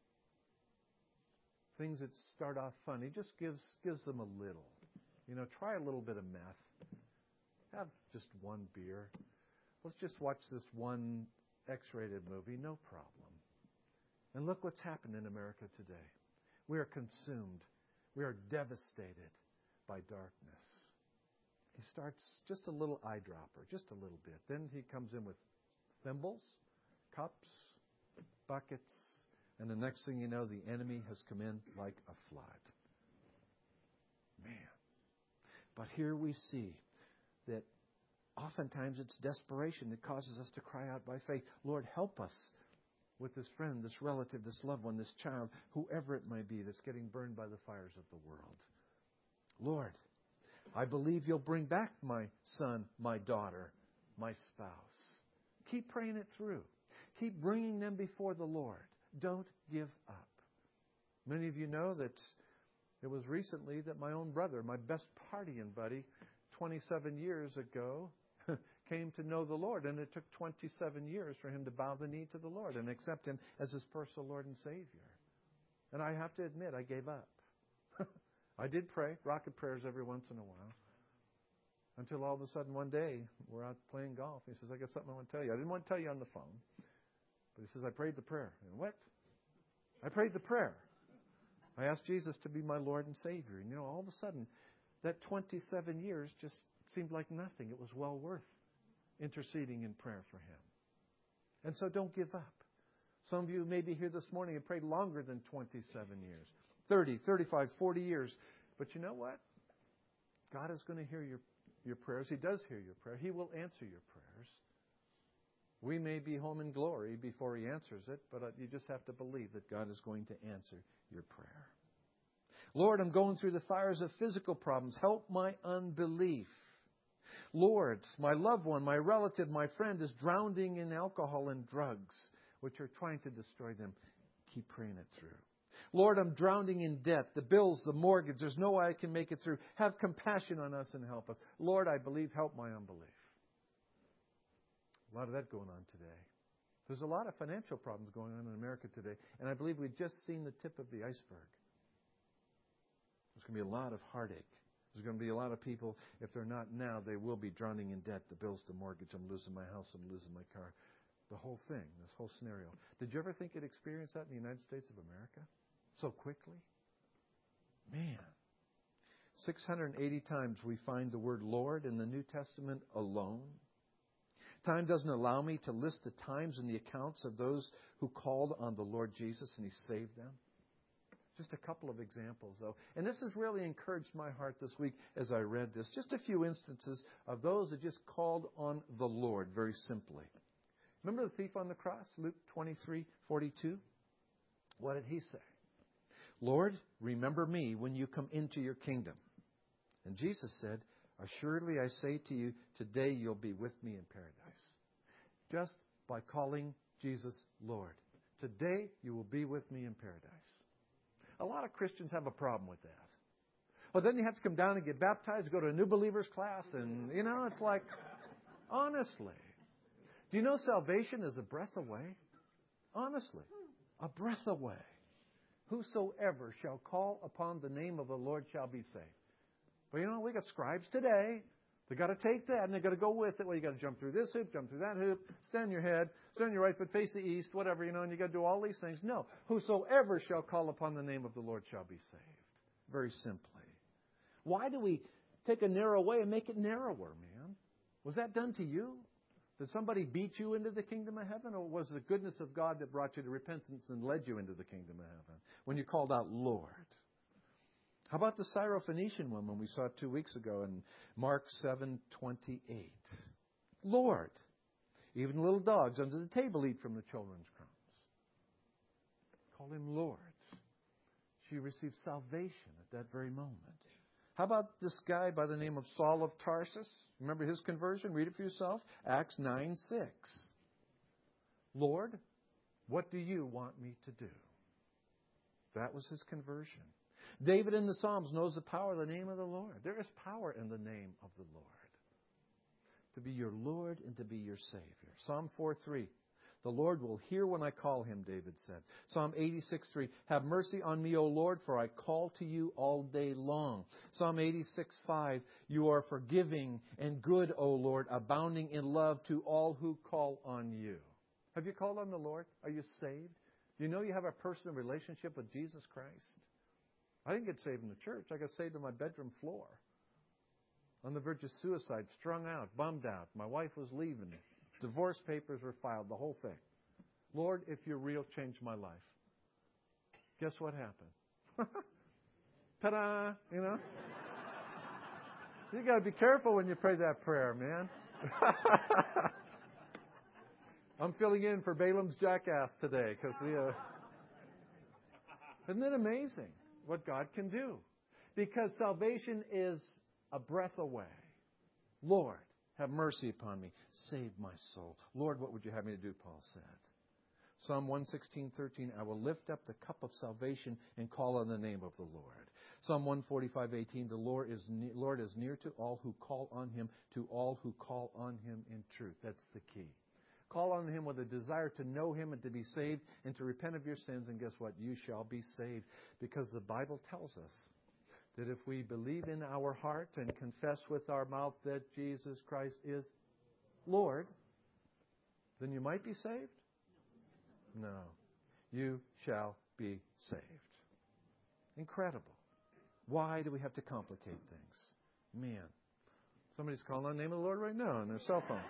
Things that start off fun, he just gives gives them a little. You know, try a little bit of meth. Have just one beer. Let's just watch this one X-rated movie, no problem. And look what's happened in America today. We are consumed. We are devastated by darkness. He starts just a little eyedropper, just a little bit. Then he comes in with thimbles, cups, buckets, and the next thing you know, the enemy has come in like a flood. Man. But here we see that oftentimes it's desperation that causes us to cry out by faith. Lord, help us with this friend, this relative, this loved one, this child, whoever it may be that's getting burned by the fires of the world. Lord, I believe you'll bring back my son, my daughter, my spouse. Keep praying it through. Keep bringing them before the Lord. Don't give up. Many of you know that it was recently that my own brother, my best partying buddy, twenty-seven years ago, came to know the Lord. And it took twenty-seven years for him to bow the knee to the Lord and accept him as his personal Lord and Savior. And I have to admit, I gave up. I did pray, rocket prayers every once in a while, until all of a sudden one day we're out playing golf. He says, I got something I want to tell you. I didn't want to tell you on the phone, but he says, I prayed the prayer. And what? I prayed the prayer. I asked Jesus to be my Lord and Savior. And you know, all of a sudden, that twenty-seven years just seemed like nothing. It was well worth interceding in prayer for him. And so don't give up. Some of you may be here this morning and prayed longer than twenty-seven years. thirty, thirty-five, forty years. But you know what? God is going to hear your, your prayers. He does hear your prayer. He will answer your prayers. We may be home in glory before He answers it, but you just have to believe that God is going to answer your prayer. Lord, I'm going through the fires of physical problems. Help my unbelief. Lord, my loved one, my relative, my friend is drowning in alcohol and drugs, which are trying to destroy them. Keep praying it through. Lord, I'm drowning in debt, the bills, the mortgage. There's no way I can make it through. Have compassion on us and help us. Lord, I believe, help my unbelief. A lot of that going on today. There's a lot of financial problems going on in America today, and I believe we've just seen the tip of the iceberg. There's going to be a lot of heartache There's going to be a lot of people, if they're not now, they will be drowning in debt. The bills, the mortgage, I'm losing my house, I'm losing my car. The whole thing, this whole scenario. Did you ever think you'd experience that in the United States of America? So quickly? Man. six hundred eighty times we find the word Lord in the New Testament alone. Time doesn't allow me to list the times in the accounts of those who called on the Lord Jesus and He saved them. Just a couple of examples, though. And this has really encouraged my heart this week as I read this. Just a few instances of those that just called on the Lord very simply. Remember the thief on the cross, Luke twenty-three forty-two? What did he say? Lord, remember me when you come into your kingdom. And Jesus said, assuredly I say to you, today you'll be with me in paradise. Just by calling Jesus Lord. Today you will be with me in paradise. A lot of Christians have a problem with that. Well, then you have to come down and get baptized, go to a new believers class, and, you know, it's like, honestly. Do you know salvation is a breath away? Honestly, a breath away. Whosoever shall call upon the name of the Lord shall be saved. But, you know, we got scribes today. They got to take that and they got to go with it. Well, you got to jump through this hoop, jump through that hoop, stand your head, stand your right foot, face the east, whatever, you know, and you got to do all these things. No. Whosoever shall call upon the name of the Lord shall be saved. Very simply. Why do we take a narrow way and make it narrower, man? Was that done to you? Did somebody beat you into the kingdom of heaven? Or was it the goodness of God that brought you to repentance and led you into the kingdom of heaven when you called out Lord? How about the Syrophoenician woman we saw two weeks ago in Mark seven twenty-eight? Lord, even little dogs under the table eat from the children's crumbs. Call Him Lord. She received salvation at that very moment. How about this guy by the name of Saul of Tarsus? Remember his conversion? Read it for yourself. Acts nine six. Lord, what do you want me to do? That was his conversion. David in the Psalms knows the power of the name of the Lord. There is power in the name of the Lord. To be your Lord and to be your Savior. Psalm four three. The Lord will hear when I call Him, David said. Psalm eighty-six three. Have mercy on me, O Lord, for I call to you all day long. Psalm eighty-six five. You are forgiving and good, O Lord, abounding in love to all who call on you. Have you called on the Lord? Are you saved? Do you know you have a personal relationship with Jesus Christ? I didn't get saved in the church. I got saved on my bedroom floor. On the verge of suicide, strung out, bummed out. My wife was leaving. Divorce papers were filed, the whole thing. Lord, if you're real, change my life. Guess what happened? Ta-da! You know? You got to be careful when you pray that prayer, man. I'm filling in for Balaam's jackass today because the. Uh... Isn't it amazing what God can do? Because salvation is a breath away. Lord, have mercy upon me. Save my soul. Lord, what would you have me to do, Paul said. Psalm one sixteen thirteen, I will lift up the cup of salvation and call on the name of the Lord. Psalm one forty-five eighteen, the Lord is, ne- Lord is near to all who call on Him, to all who call on Him in truth. That's the key. Call on Him with a desire to know Him and to be saved and to repent of your sins, and guess what? You shall be saved. Because the Bible tells us that if we believe in our heart and confess with our mouth that Jesus Christ is Lord, then you might be saved? No. You shall be saved. Incredible. Why do we have to complicate things? Man. Somebody's calling on the name of the Lord right now on their cell phone.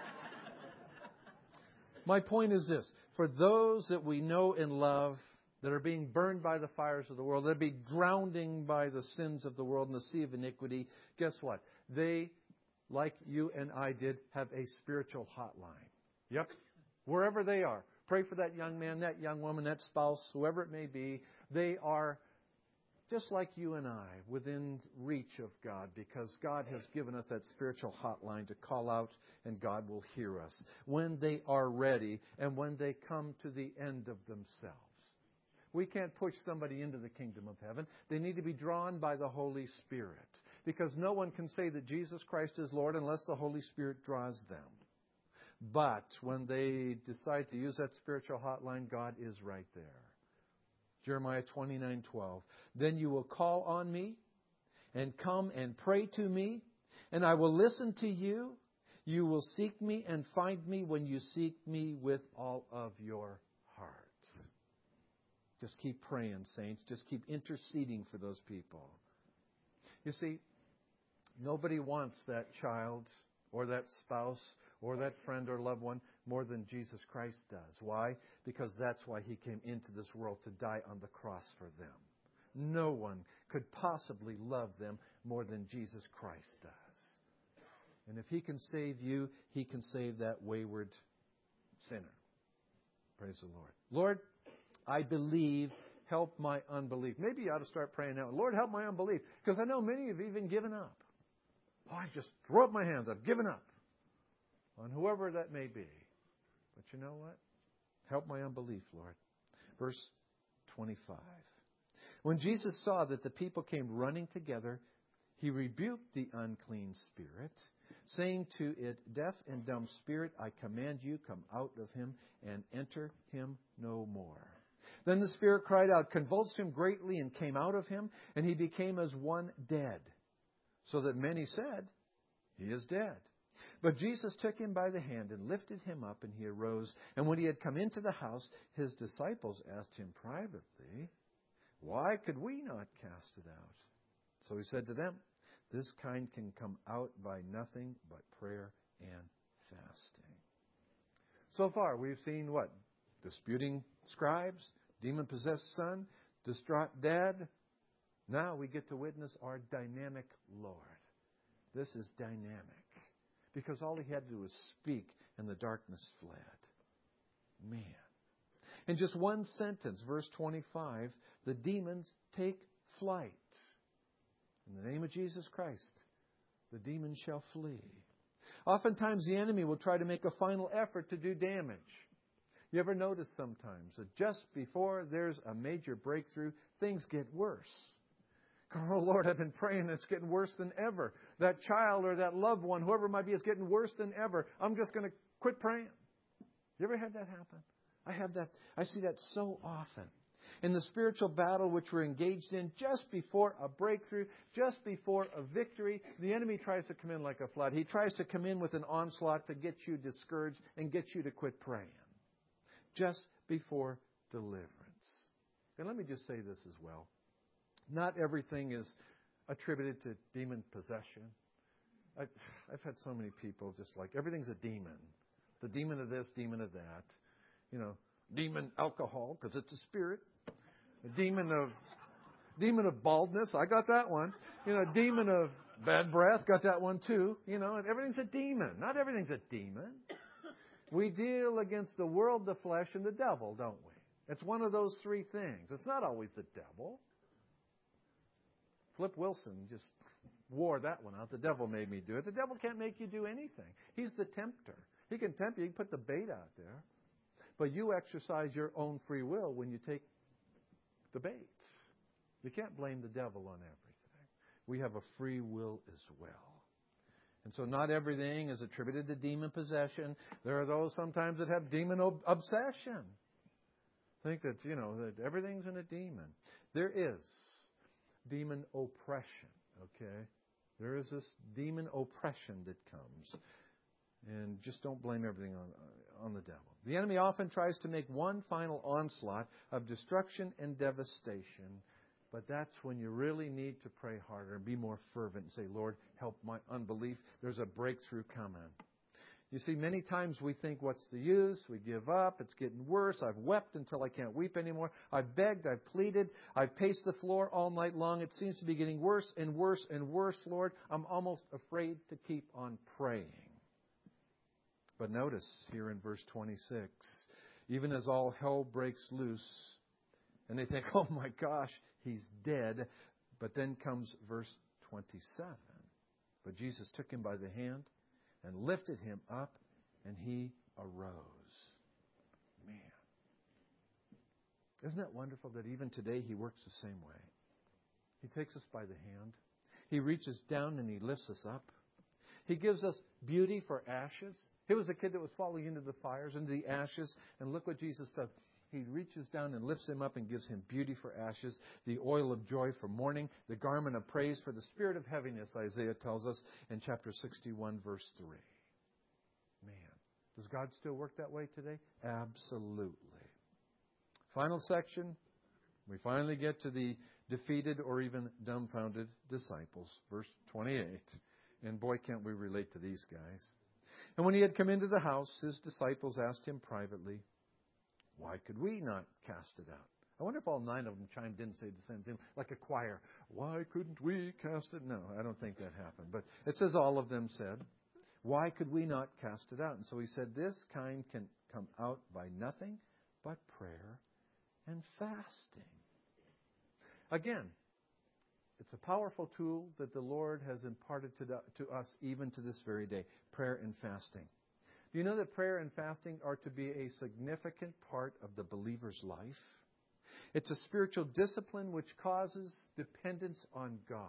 My point is this. For those that we know and love, that are being burned by the fires of the world, that are being drowning by the sins of the world in the sea of iniquity, guess what? They, like you and I did, have a spiritual hotline. Yep. Wherever they are. Pray for that young man, that young woman, that spouse, whoever it may be. They are just like you and I, within reach of God, because God has given us that spiritual hotline to call out, and God will hear us when they are ready and when they come to the end of themselves. We can't push somebody into the kingdom of heaven. They need to be drawn by the Holy Spirit, because no one can say that Jesus Christ is Lord unless the Holy Spirit draws them. But when they decide to use that spiritual hotline, God is right there. Jeremiah twenty-nine twelve. Then you will call on me, and come and pray to me, and I will listen to you. You will seek me and find me when you seek me with all of your heart. Just keep praying, saints. Just keep interceding for those people. You see, nobody wants that child or that spouse or that friend or loved one more than Jesus Christ does. Why? Because that's why He came into this world, to die on the cross for them. No one could possibly love them more than Jesus Christ does. And if He can save you, He can save that wayward sinner. Praise the Lord. Lord, I believe. Help my unbelief. Maybe you ought to start praying now. Lord, help my unbelief. Because I know many have even given up. Oh, I just throw up my hands. I've given up on whoever that may be. But you know what? Help my unbelief, Lord. Verse twenty-five. When Jesus saw that the people came running together, He rebuked the unclean spirit, saying to it, Deaf and dumb spirit, I command you, come out of him and enter him no more. Then the spirit cried out, convulsed him greatly, and came out of him, and he became as one dead. So that many said, He is dead. But Jesus took him by the hand and lifted him up, and he arose. And when he had come into the house, his disciples asked him privately, Why could we not cast it out? So he said to them, This kind can come out by nothing but prayer and fasting. So far, we've seen what? Disputing scribes, demon-possessed son, distraught dad. Now we get to witness our dynamic Lord. This is dynamic. Because all He had to do was speak, and the darkness fled. Man. In just one sentence, verse twenty-five, the demons take flight. In the name of Jesus Christ, the demons shall flee. Oftentimes the enemy will try to make a final effort to do damage. You ever notice sometimes that just before there's a major breakthrough, things get worse? Oh, Lord, I've been praying, it's getting worse than ever. That child or that loved one, whoever it might be, is getting worse than ever. I'm just going to quit praying. You ever had that happen? I have that. I see that so often. In the spiritual battle which we're engaged in, just before a breakthrough, just before a victory, the enemy tries to come in like a flood. He tries to come in with an onslaught to get you discouraged and get you to quit praying. Just before deliverance. And let me just say this as well. Not everything is attributed to demon possession. I've, I've had so many people just like, everything's a demon. The demon of this, demon of that. You know, demon alcohol, because it's a spirit. A demon of demon of baldness, I got that one. You know, demon of bad breath, got that one too. You know, and everything's a demon. Not everything's a demon. We deal against the world, the flesh, and the devil, don't we? It's one of those three things. It's not always the devil. Flip Wilson just wore that one out. The devil made me do it. The devil can't make you do anything. He's the tempter. He can tempt you. He can put the bait out there. But you exercise your own free will when you take the bait. You can't blame the devil on everything. We have a free will as well. And so not everything is attributed to demon possession. There are those sometimes that have demon ob- obsession. Think that, you know, that everything's in a demon. There is demon oppression, okay? There is this demon oppression that comes. And just don't blame everything on, on the devil. The enemy often tries to make one final onslaught of destruction and devastation. But that's when you really need to pray harder and be more fervent and say, Lord, help my unbelief. There's a breakthrough coming. You see, many times we think, what's the use? We give up. It's getting worse. I've wept until I can't weep anymore. I've begged. I've pleaded. I've paced the floor all night long. It seems to be getting worse and worse and worse, Lord. I'm almost afraid to keep on praying. But notice here in verse twenty-six, even as all hell breaks loose, and they think, oh my gosh, he's dead. But then comes verse twenty-seven. But Jesus took him by the hand and lifted him up, and he arose. Man. Isn't that wonderful that even today He works the same way? He takes us by the hand. He reaches down and He lifts us up. He gives us beauty for ashes. He was a kid that was falling into the fires, into the ashes. And look what Jesus does. He reaches down and lifts him up and gives him beauty for ashes, the oil of joy for mourning, the garment of praise for the spirit of heaviness, Isaiah tells us in chapter sixty-one, verse three. Man, does God still work that way today? Absolutely. Final section. We finally get to the defeated or even dumbfounded disciples. Verse twenty-eight. And boy, can't we relate to these guys. And when he had come into the house, his disciples asked him privately, why could we not cast it out? I wonder if all nine of them chimed in and said the same thing, like a choir. Why couldn't we cast it? No, I don't think that happened. But it says all of them said, why could we not cast it out? And so he said, this kind can come out by nothing but prayer and fasting. Again, it's a powerful tool that the Lord has imparted to, the, to us even to this very day, prayer and fasting. Do you know that prayer and fasting are to be a significant part of the believer's life? It's a spiritual discipline which causes dependence on God.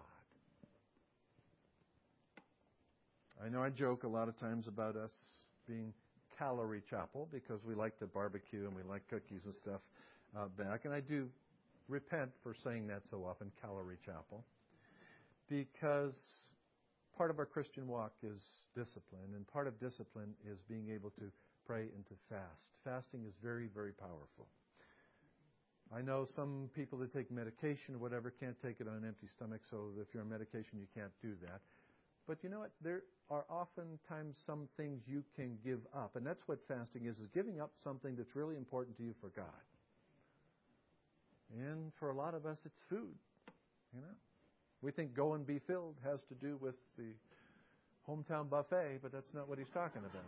I know I joke a lot of times about us being Calorie Chapel because we like to barbecue and we like cookies and stuff uh, back. And I do repent for saying that so often, Calorie Chapel, because part of our Christian walk is discipline, and part of discipline is being able to pray and to fast. Fasting is very, very powerful. I know some people that take medication or whatever can't take it on an empty stomach, so if you're on medication, you can't do that. But you know what? There are oftentimes some things you can give up, and that's what fasting is, is giving up something that's really important to you for God. And for a lot of us, it's food, you know. We think go and be filled has to do with the hometown buffet, but that's not what he's talking about.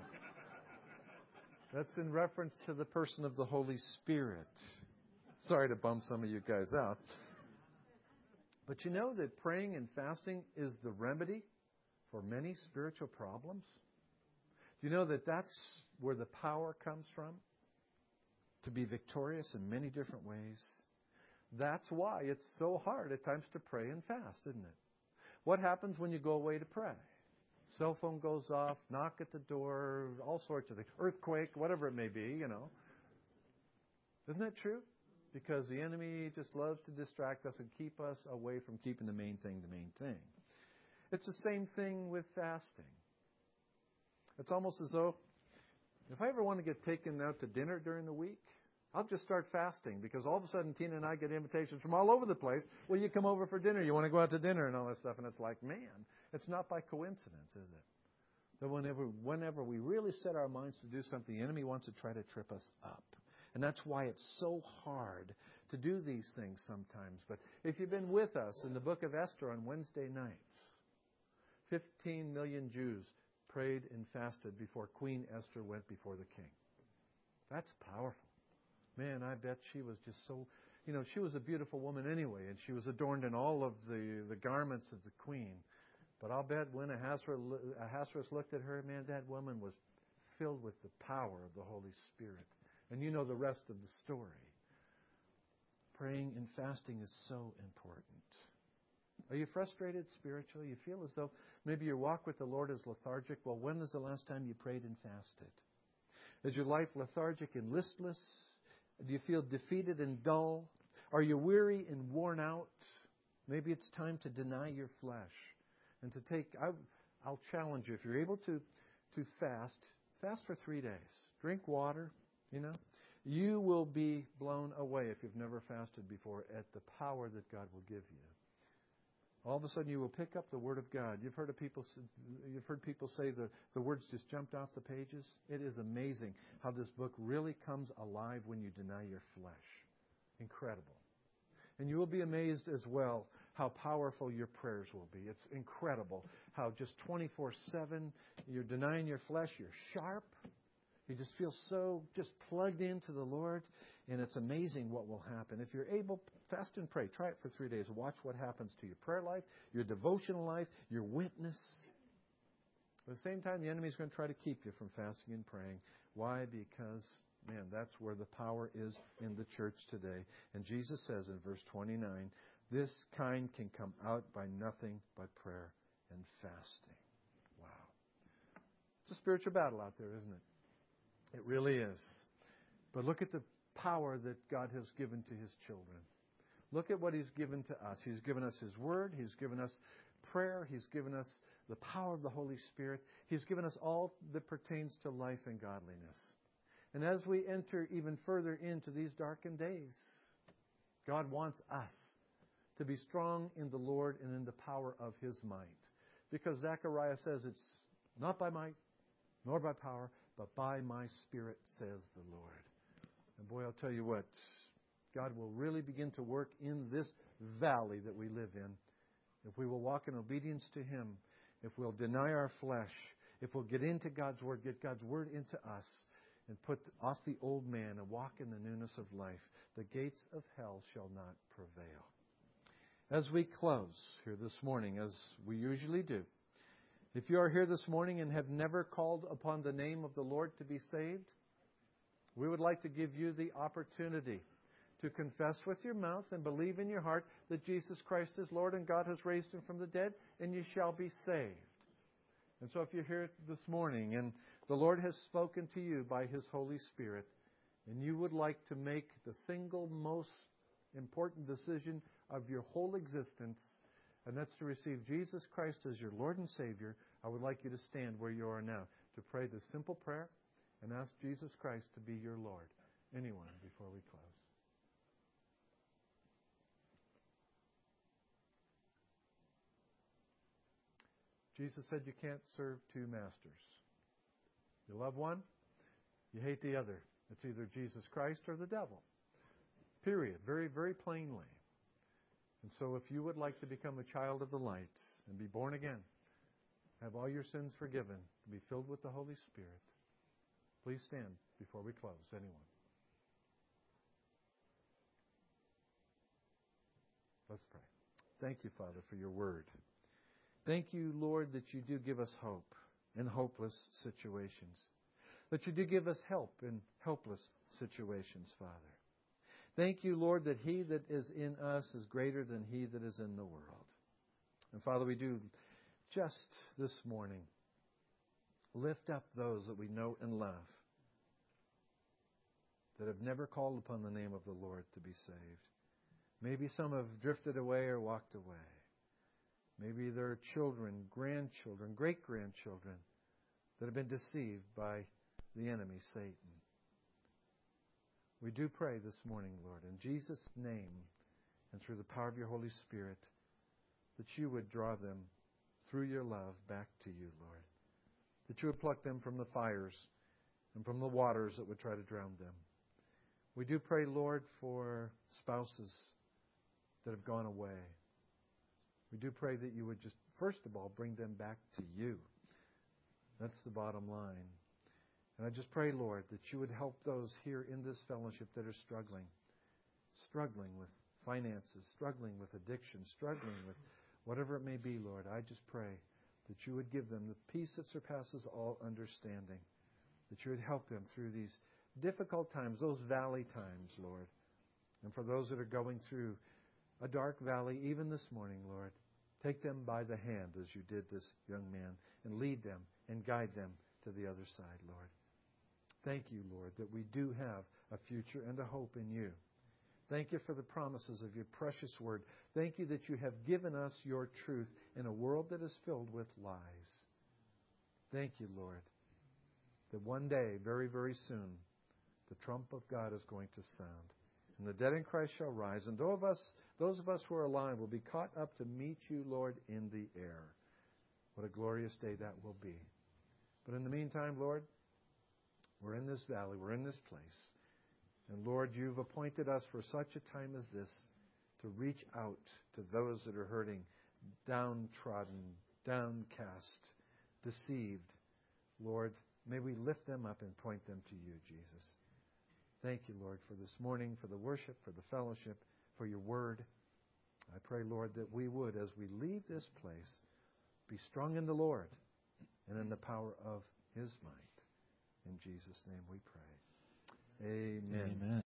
That's in reference to the person of the Holy Spirit. Sorry to bum some of you guys out. But you know that praying and fasting is the remedy for many spiritual problems? Do you know that that's where the power comes from? To be victorious in many different ways. That's why it's so hard at times to pray and fast, isn't it? What happens when you go away to pray? Cell phone goes off, knock at the door, all sorts of things. Earthquake, whatever it may be, you know. Isn't that true? Because the enemy just loves to distract us and keep us away from keeping the main thing the main thing. It's the same thing with fasting. It's almost as though if I ever want to get taken out to dinner during the week, I'll just start fasting, because all of a sudden Tina and I get invitations from all over the place. Will you come over for dinner? You want to go out to dinner and all that stuff. And it's like, man, it's not by coincidence, is it? That whenever, whenever we really set our minds to do something, the enemy wants to try to trip us up. And that's why it's so hard to do these things sometimes. But if you've been with us in the book of Esther on Wednesday nights, fifteen million Jews prayed and fasted before Queen Esther went before the king. That's powerful. Man, I bet she was just so, you know, she was a beautiful woman anyway, and she was adorned in all of the, the garments of the queen. But I'll bet when Ahasuerus looked at her, man, that woman was filled with the power of the Holy Spirit. And you know the rest of the story. Praying and fasting is so important. Are you frustrated spiritually? You feel as though maybe your walk with the Lord is lethargic. Well, when was the last time you prayed and fasted? Is your life lethargic and listless? Do you feel defeated and dull? Are you weary and worn out? Maybe it's time to deny your flesh and to take, I, I'll challenge you, if you're able to, to fast, fast for three days. Drink water, you know. You will be blown away if you've never fasted before at the power that God will give you. All of a sudden you will pick up the Word of God. You've heard of people, you've heard people say the, the words just jumped off the pages. It is amazing how this book really comes alive when you deny your flesh. Incredible. And you will be amazed as well how powerful your prayers will be. It's incredible how just twenty-four seven you're denying your flesh. You're sharp. You just feel so just plugged into the Lord. And it's amazing what will happen. If you're able, fast and pray. Try it for three days. Watch what happens to your prayer life, your devotional life, your witness. At the same time, the enemy is going to try to keep you from fasting and praying. Why? Because, man, that's where the power is in the church today. And Jesus says in verse twenty-nine, this kind can come out by nothing but prayer and fasting. Wow. It's a spiritual battle out there, isn't it? It really is. But look at the power that God has given to His children. Look at what He's given to us. He's given us His Word. He's given us prayer. He's given us the power of the Holy Spirit. He's given us all that pertains to life and godliness. And as we enter even further into these darkened days, God wants us to be strong in the Lord and in the power of His might. Because Zechariah says it's not by might, nor by power, but by my Spirit, says the Lord. And boy, I'll tell you what, God will really begin to work in this valley that we live in. If we will walk in obedience to Him, if we'll deny our flesh, if we'll get into God's Word, get God's Word into us, and put off the old man and walk in the newness of life, the gates of hell shall not prevail. As we close here this morning, as we usually do, if you are here this morning and have never called upon the name of the Lord to be saved, we would like to give you the opportunity to confess with your mouth and believe in your heart that Jesus Christ is Lord and God has raised Him from the dead, and you shall be saved. And so if you're here this morning and the Lord has spoken to you by His Holy Spirit, and you would like to make the single most important decision of your whole existence, and that's to receive Jesus Christ as your Lord and Savior, I would like you to stand where you are now to pray this simple prayer and ask Jesus Christ to be your Lord. Anyone before we close? Jesus said you can't serve two masters. You love one, you hate the other. It's either Jesus Christ or the devil. Period. Very, very plainly. And so if you would like to become a child of the light and be born again, have all your sins forgiven, be filled with the Holy Spirit, please stand before we close. Anyone? Let's pray. Thank you, Father, for your word. Thank you, Lord, that you do give us hope in hopeless situations. That you do give us help in helpless situations, Father. Thank you, Lord, that He that is in us is greater than he that is in the world. And Father, we do just this morning lift up those that we know and love that have never called upon the name of the Lord to be saved. Maybe some have drifted away or walked away. Maybe there are children, grandchildren, great-grandchildren that have been deceived by the enemy, Satan. We do pray this morning, Lord, in Jesus' name and through the power of your Holy Spirit, that you would draw them through your love back to you, Lord. That you would pluck them from the fires and from the waters that would try to drown them. We do pray, Lord, for spouses that have gone away. We do pray that you would just, first of all, bring them back to you. That's the bottom line. And I just pray, Lord, that you would help those here in this fellowship that are struggling, struggling with finances, struggling with addiction, struggling with whatever it may be, Lord. I just pray that you would give them the peace that surpasses all understanding, that you would help them through these difficult times, those valley times, Lord. And for those that are going through a dark valley, even this morning, Lord, take them by the hand as you did this young man and lead them and guide them to the other side, Lord. Thank you, Lord, that we do have a future and a hope in you. Thank you for the promises of your precious word. Thank you that you have given us your truth in a world that is filled with lies. Thank you, Lord, that one day, very, very soon, the trump of God is going to sound. And the dead in Christ shall rise. And those of us, those of us who are alive will be caught up to meet you, Lord, in the air. What a glorious day that will be. But in the meantime, Lord, we're in this valley. We're in this place. And Lord, you've appointed us for such a time as this to reach out to those that are hurting, downtrodden, downcast, deceived. Lord, may we lift them up and point them to you, Jesus. Thank you, Lord, for this morning, for the worship, for the fellowship, for your word. I pray, Lord, that we would, as we leave this place, be strong in the Lord and in the power of his might. In Jesus' name we pray. Amen. Amen.